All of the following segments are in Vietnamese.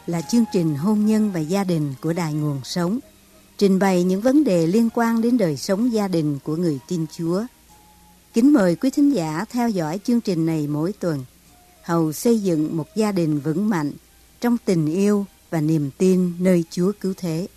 là chương trình Hôn nhân và gia đình của Đài Nguồn Sống, trình bày những vấn đề liên quan đến đời sống gia đình của người tin Chúa. Kính mời quý thính giả theo dõi chương trình này mỗi tuần, hầu xây dựng một gia đình vững mạnh trong tình yêu và niềm tin nơi Chúa Cứu Thế.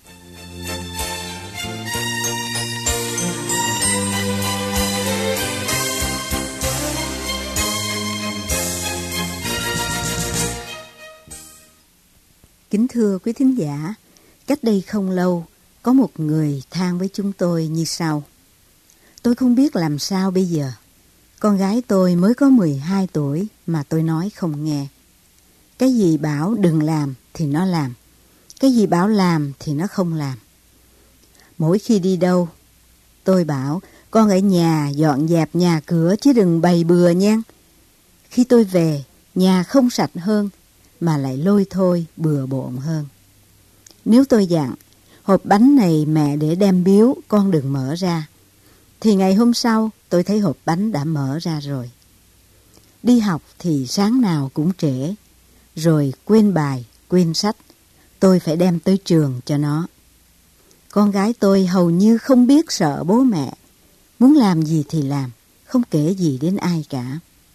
Kính thưa quý thính giả, cách đây không lâu, có một người than với chúng tôi như sau. Tôi không biết làm sao bây giờ. Con gái tôi mới có 12 tuổi mà tôi nói không nghe. Cái gì bảo đừng làm thì nó làm. Cái gì bảo làm thì nó không làm. Mỗi khi đi đâu, tôi bảo con ở nhà dọn dẹp nhà cửa chứ đừng bày bừa nha. Khi tôi về, nhà không sạch hơn mà lại lôi thôi bừa bộn hơn. Nếu tôi dặn hộp bánh này mẹ để đem biếu, con đừng mở ra, thì ngày hôm sau tôi thấy hộp bánh đã mở ra rồi. Đi học thì sáng nào cũng trễ, rồi quên bài, quên sách, tôi phải đem tới trường cho nó. Con gái tôi hầu như không biết sợ bố mẹ, muốn làm gì thì làm, không kể gì đến ai cả.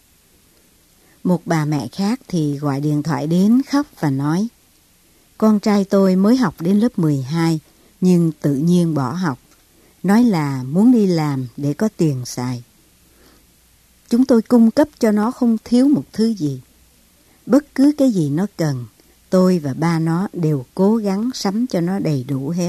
Một bà mẹ khác thì gọi điện thoại đến khóc và nói, con trai tôi mới học đến lớp 12 nhưng tự nhiên bỏ học, nói là muốn đi làm để có tiền xài. Chúng tôi cung cấp cho nó không thiếu một thứ gì. Bất cứ cái gì nó cần, tôi và ba nó đều cố gắng sắm cho nó đầy đủ hết.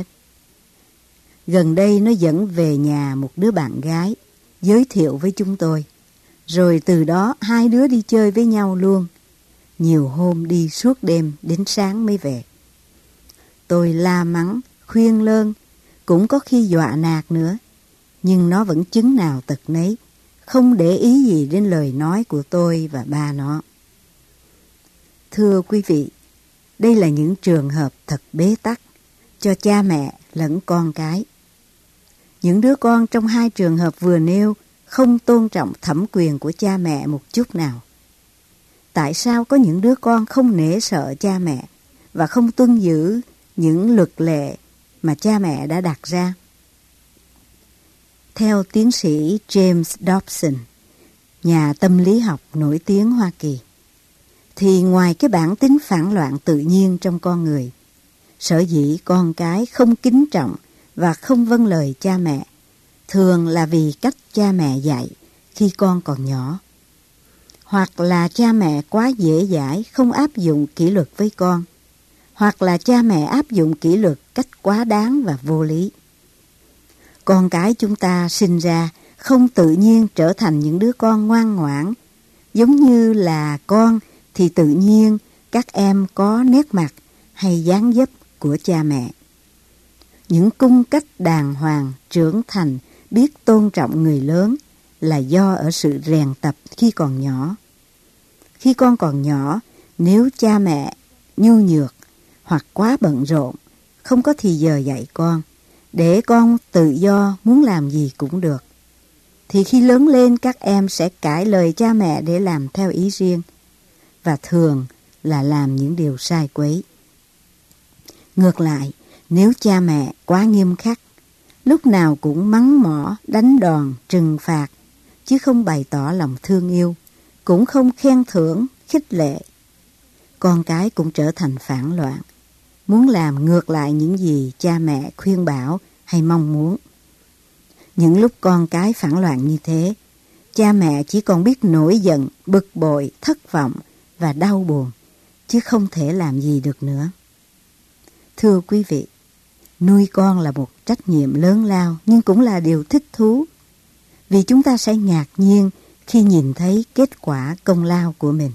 Gần đây nó dẫn về nhà một đứa bạn gái, giới thiệu với chúng tôi. Rồi từ đó hai đứa đi chơi với nhau luôn. Nhiều hôm đi suốt đêm đến sáng mới về. Tôi la mắng, khuyên lơn, cũng có khi dọa nạt nữa. Nhưng nó vẫn chứng nào tật nấy, không để ý gì đến lời nói của tôi và ba nó. Thưa quý vị, đây là những trường hợp thật bế tắc cho cha mẹ lẫn con cái. Những đứa con trong hai trường hợp vừa nêu không tôn trọng thẩm quyền của cha mẹ một chút nào. Tại sao có những đứa con không nể sợ cha mẹ và không tuân giữ những luật lệ mà cha mẹ đã đặt ra? Theo tiến sĩ James Dobson, nhà tâm lý học nổi tiếng Hoa Kỳ, thì ngoài cái bản tính phản loạn tự nhiên trong con người, sở dĩ con cái không kính trọng và không vâng lời cha mẹ thường là vì cách cha mẹ dạy khi con còn nhỏ, hoặc là cha mẹ quá dễ dãi không áp dụng kỷ luật với con, hoặc là cha mẹ áp dụng kỷ luật cách quá đáng và vô lý. Con cái chúng ta sinh ra không tự nhiên trở thành những đứa con ngoan ngoãn, giống như là con thì tự nhiên các em có nét mặt hay dáng dấp của cha mẹ. Những cung cách đàng hoàng, trưởng thành, biết tôn trọng người lớn là do ở sự rèn tập khi còn nhỏ. Khi con còn nhỏ, nếu cha mẹ nhu nhược hoặc quá bận rộn, không có thì giờ dạy con, để con tự do muốn làm gì cũng được, thì khi lớn lên các em sẽ cãi lời cha mẹ để làm theo ý riêng, và thường là làm những điều sai quấy. Ngược lại, nếu cha mẹ quá nghiêm khắc, lúc nào cũng mắng mỏ, đánh đòn, trừng phạt, chứ không bày tỏ lòng thương yêu, cũng không khen thưởng, khích lệ, con cái cũng trở thành phản loạn, muốn làm ngược lại những gì cha mẹ khuyên bảo hay mong muốn. Những lúc con cái phản loạn như thế, cha mẹ chỉ còn biết nổi giận, bực bội, thất vọng và đau buồn, chứ không thể làm gì được nữa. Thưa quý vị, nuôi con là một trách nhiệm lớn lao nhưng cũng là điều thích thú, vì chúng ta sẽ ngạc nhiên khi nhìn thấy kết quả công lao của mình.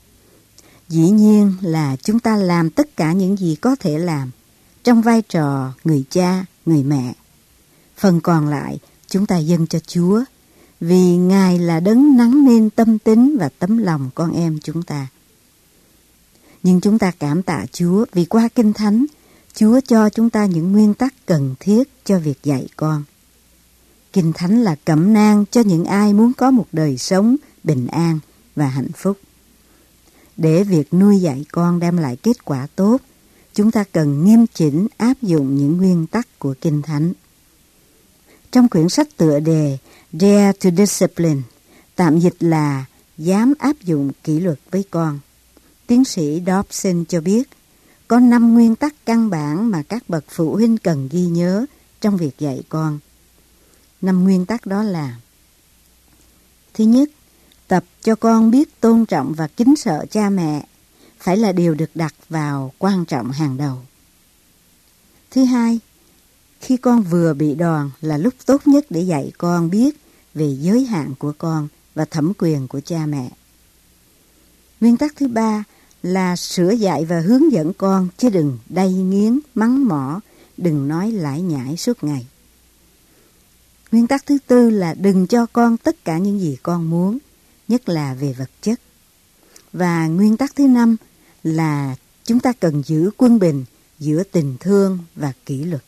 Dĩ nhiên là chúng ta làm tất cả những gì có thể làm trong vai trò người cha, người mẹ. Phần còn lại chúng ta dâng cho Chúa, vì Ngài là đấng nắng nên tâm tính và tấm lòng con em chúng ta. Nhưng chúng ta cảm tạ Chúa vì qua Kinh Thánh, Chúa cho chúng ta những nguyên tắc cần thiết cho việc dạy con. Kinh Thánh là cẩm nang cho những ai muốn có một đời sống bình an và hạnh phúc. Để việc nuôi dạy con đem lại kết quả tốt, chúng ta cần nghiêm chỉnh áp dụng những nguyên tắc của Kinh Thánh. Trong quyển sách tựa đề Dare to Discipline, tạm dịch là dám áp dụng kỷ luật với con, tiến sĩ Dobson cho biết có 5 nguyên tắc căn bản mà các bậc phụ huynh cần ghi nhớ trong việc dạy con. 5 nguyên tắc đó là: thứ nhất, tập cho con biết tôn trọng và kính sợ cha mẹ phải là điều được đặt vào quan trọng hàng đầu. Thứ hai, khi con vừa bị đòn là lúc tốt nhất để dạy con biết về giới hạn của con và thẩm quyền của cha mẹ. Nguyên tắc thứ ba là sửa dạy và hướng dẫn con, chứ đừng đay nghiến, mắng mỏ, đừng nói lải nhải suốt ngày. Nguyên tắc thứ tư là đừng cho con tất cả những gì con muốn, nhất là về vật chất. Và nguyên tắc thứ năm là chúng ta cần giữ quân bình giữa tình thương và kỷ luật.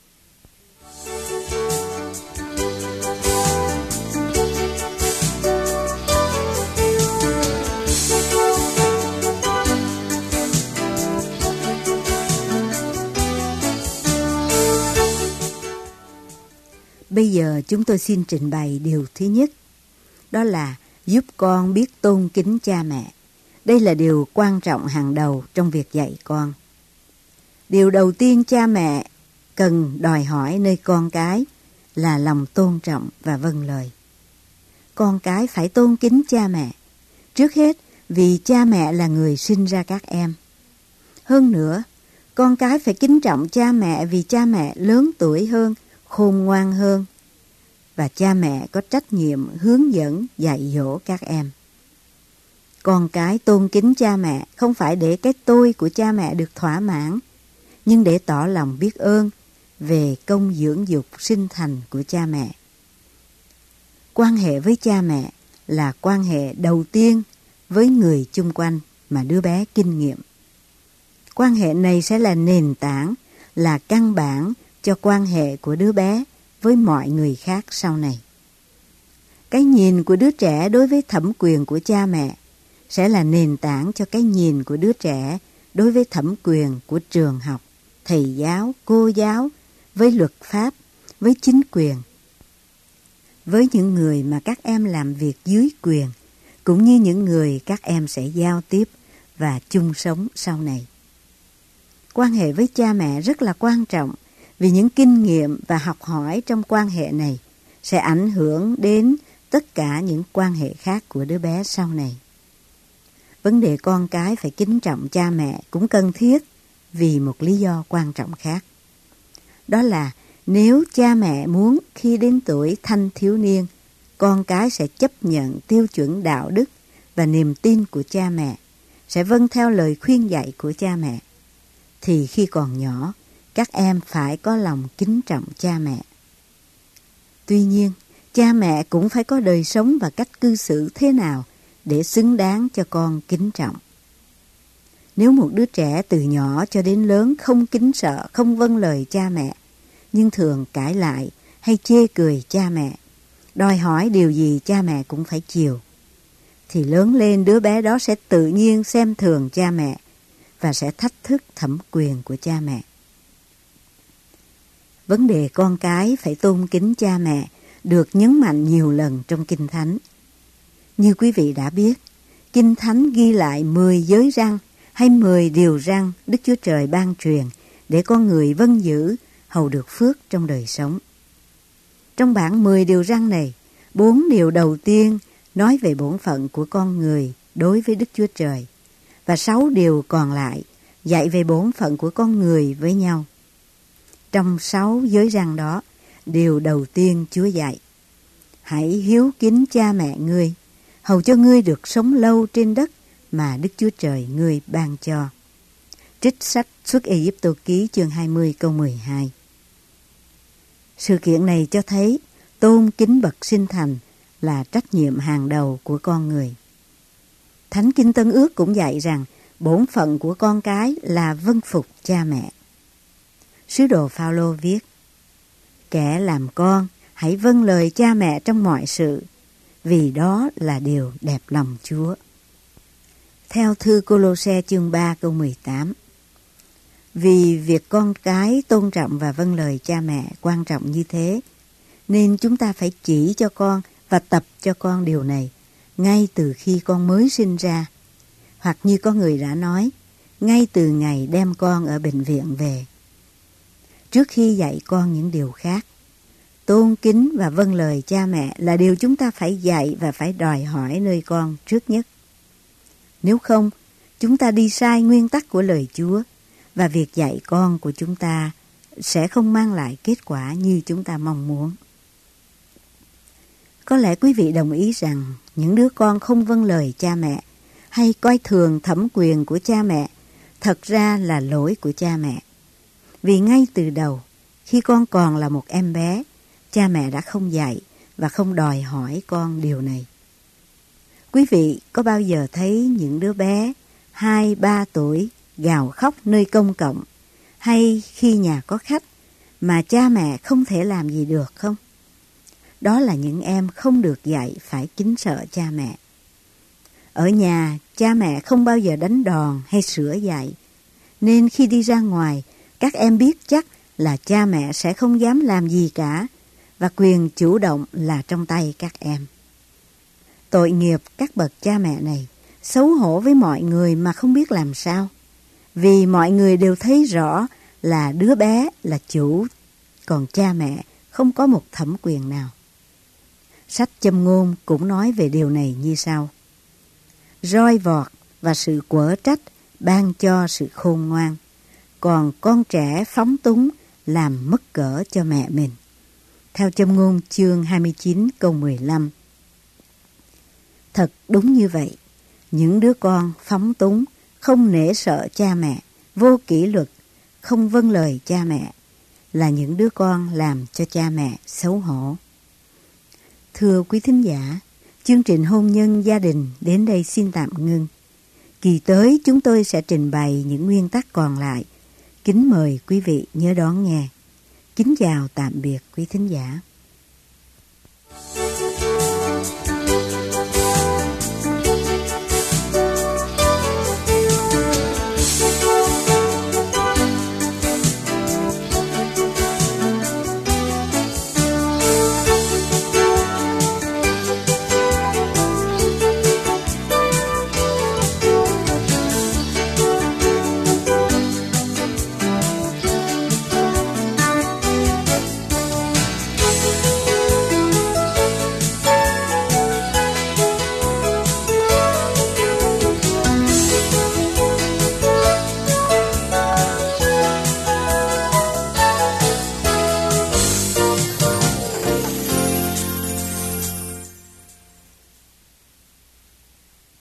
Bây giờ chúng tôi xin trình bày điều thứ nhất, đó là giúp con biết tôn kính cha mẹ. Đây là điều quan trọng hàng đầu trong việc dạy con. Điều đầu tiên cha mẹ cần đòi hỏi nơi con cái là lòng tôn trọng và vâng lời. Con cái phải tôn kính cha mẹ, trước hết vì cha mẹ là người sinh ra các em. Hơn nữa, con cái phải kính trọng cha mẹ vì cha mẹ lớn tuổi hơn, khôn ngoan hơn, và cha mẹ có trách nhiệm hướng dẫn dạy dỗ các em. Con cái tôn kính cha mẹ không phải để cái tôi của cha mẹ được thỏa mãn, nhưng để tỏ lòng biết ơn về công dưỡng dục sinh thành của cha mẹ. Quan hệ với cha mẹ là quan hệ đầu tiên với người chung quanh mà đứa bé kinh nghiệm. Quan hệ này sẽ là nền tảng, là căn bản cho quan hệ của đứa bé với mọi người khác sau này. Cái nhìn của đứa trẻ đối với thẩm quyền của cha mẹ sẽ là nền tảng cho cái nhìn của đứa trẻ đối với thẩm quyền của trường học, thầy giáo, cô giáo, với luật pháp, với chính quyền, với những người mà các em làm việc dưới quyền, cũng như những người các em sẽ giao tiếp và chung sống sau này. Quan hệ với cha mẹ rất là quan trọng vì những kinh nghiệm và học hỏi trong quan hệ này sẽ ảnh hưởng đến tất cả những quan hệ khác của đứa bé sau này. Vấn đề con cái phải kính trọng cha mẹ cũng cần thiết vì một lý do quan trọng khác. Đó là nếu cha mẹ muốn khi đến tuổi thanh thiếu niên, con cái sẽ chấp nhận tiêu chuẩn đạo đức và niềm tin của cha mẹ, sẽ vâng theo lời khuyên dạy của cha mẹ, thì khi còn nhỏ, các em phải có lòng kính trọng cha mẹ. Tuy nhiên, cha mẹ cũng phải có đời sống và cách cư xử thế nào để xứng đáng cho con kính trọng. Nếu một đứa trẻ từ nhỏ cho đến lớn không kính sợ, không vâng lời cha mẹ, nhưng thường cãi lại hay chê cười cha mẹ, đòi hỏi điều gì cha mẹ cũng phải chiều, thì lớn lên đứa bé đó sẽ tự nhiên xem thường cha mẹ và sẽ thách thức thẩm quyền của cha mẹ. Vấn đề con cái phải tôn kính cha mẹ được nhấn mạnh nhiều lần trong Kinh Thánh. Như quý vị đã biết, Kinh Thánh ghi lại 10 giới răn hay 10 điều răn Đức Chúa Trời ban truyền để con người vâng giữ hầu được phước trong đời sống. Trong bảng 10 điều răn này, 4 điều đầu tiên nói về bổn phận của con người đối với Đức Chúa Trời, và 6 điều còn lại dạy về bổn phận của con người với nhau. Trong 6 giới răn đó, điều đầu tiên Chúa dạy: hãy hiếu kính cha mẹ ngươi, hầu cho ngươi được sống lâu trên đất mà Đức Chúa Trời ngươi ban cho. Trích sách Xuất Ai-cập ký chương 20 câu 12. Sự kiện này cho thấy tôn kính bậc sinh thành là trách nhiệm hàng đầu của con người. Thánh Kinh Tân Ước cũng dạy rằng bổn phận của con cái là vâng phục cha mẹ. Sứ đồ Phao-lô viết: kẻ làm con hãy vâng lời cha mẹ trong mọi sự, vì đó là điều đẹp lòng Chúa. Theo thư Cô-lô-se chương 3 câu 18. Vì việc con cái tôn trọng và vâng lời cha mẹ quan trọng như thế, nên chúng ta phải chỉ cho con và tập cho con điều này ngay từ khi con mới sinh ra. Hoặc như có người đã nói, ngay từ ngày đem con ở bệnh viện về. Trước khi dạy con những điều khác, tôn kính và vâng lời cha mẹ là điều chúng ta phải dạy và phải đòi hỏi nơi con trước nhất. Nếu không, chúng ta đi sai nguyên tắc của lời Chúa và việc dạy con của chúng ta sẽ không mang lại kết quả như chúng ta mong muốn. Có lẽ quý vị đồng ý rằng những đứa con không vâng lời cha mẹ hay coi thường thẩm quyền của cha mẹ thật ra là lỗi của cha mẹ. Vì ngay từ đầu, khi con còn là một em bé, cha mẹ đã không dạy và không đòi hỏi con điều này. Quý vị có bao giờ thấy những đứa bé 2-3 tuổi gào khóc nơi công cộng hay khi nhà có khách mà cha mẹ không thể làm gì được không? Đó là những em không được dạy phải kính sợ cha mẹ. Ở nhà, cha mẹ không bao giờ đánh đòn hay sửa dạy, nên khi đi ra ngoài, các em biết chắc là cha mẹ sẽ không dám làm gì cả và quyền chủ động là trong tay các em. Tội nghiệp các bậc cha mẹ này, xấu hổ với mọi người mà không biết làm sao, vì mọi người đều thấy rõ là đứa bé là chủ, còn cha mẹ không có một thẩm quyền nào. Sách Châm Ngôn cũng nói về điều này như sau: roi vọt và sự quở trách ban cho sự khôn ngoan, còn con trẻ phóng túng làm mất cỡ cho mẹ mình. Theo Châm Ngôn chương 29 câu 15. Thật đúng như vậy, những đứa con phóng túng, không nể sợ cha mẹ, vô kỷ luật, không vâng lời cha mẹ là những đứa con làm cho cha mẹ xấu hổ. Thưa quý thính giả, chương trình hôn nhân gia đình đến đây xin tạm ngưng. Kỳ tới chúng tôi sẽ trình bày những nguyên tắc còn lại. Kính mời quý vị nhớ đón nghe. Kính chào tạm biệt quý thính giả.